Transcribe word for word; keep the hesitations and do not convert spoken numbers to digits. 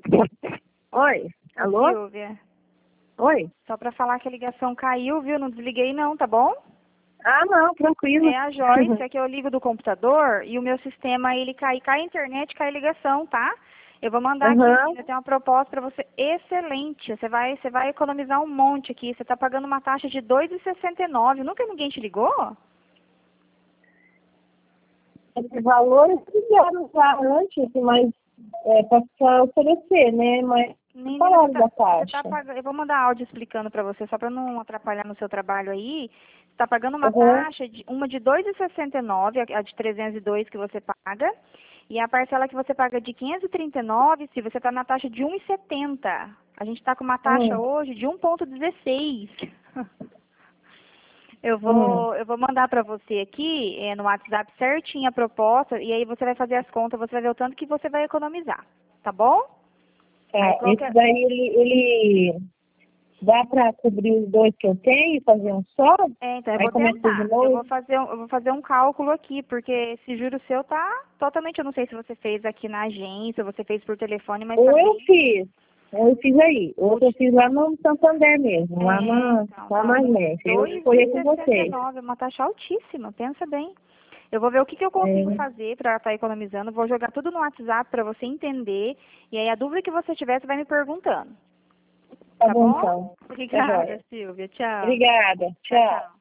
Oi, alô? Silvia, Oi? só para falar que a ligação caiu, viu? Não desliguei não, tá bom? Ah, não, tranquilo. É a Joyce, é que eu ligo do computador e o meu sistema, ele cai, cai a internet, cai a ligação, tá? Eu vou mandar aqui, Aham. eu tenho uma proposta para você excelente. Você vai, você vai economizar um monte aqui. Você tá pagando uma taxa de dois reais e sessenta e nove. Nunca ninguém te ligou? Esse valor eu fizeram já antes, mas é para oferecer, né? Mas não Menina, você falaram tá, da você tá taxa. pagando. Eu vou mandar áudio explicando para você, só para não atrapalhar no seu trabalho aí. Você tá pagando uma Aham. taxa, de, uma de dois reais e sessenta e nove, a de trezentos e dois que você paga. E a parcela que você paga de quinhentos e trinta e nove, se você está na taxa de um real e setenta. A gente está com uma taxa Hum, hoje de um vírgula dezesseis. Eu hum. vou, eu vou mandar para você aqui é, no WhatsApp certinho a proposta e aí você vai fazer as contas, você vai ver o tanto que você vai economizar, tá bom? Aí Tá, esse qualquer, daí ele, ele dá para cobrir os dois que eu tenho e fazer um só? é, então eu Aí vou começa de tentar. Eu vou novo? fazer, um- eu vou fazer um cálculo aqui, porque esse juro seu tá totalmente, eu não sei se você fez aqui na agência, ou você fez por telefone, mas tá Ou eu bem. fiz, ou eu fiz aí. Outro eu fiz lá no Santander mesmo, lá É, na, então, lá tá na agência. Eu dois fui e aí com sessenta e vocês. nove, é uma taxa altíssima, pensa bem. Eu vou ver o que, que eu consigo É, fazer para estar economizando, vou jogar tudo no WhatsApp para você entender, e aí a dúvida que você tiver, você vai me perguntando, tá tá bom bom? então. Tá Obrigada, joia. Silvia. Tchau. Obrigada. Tchau, Tchau. tchau.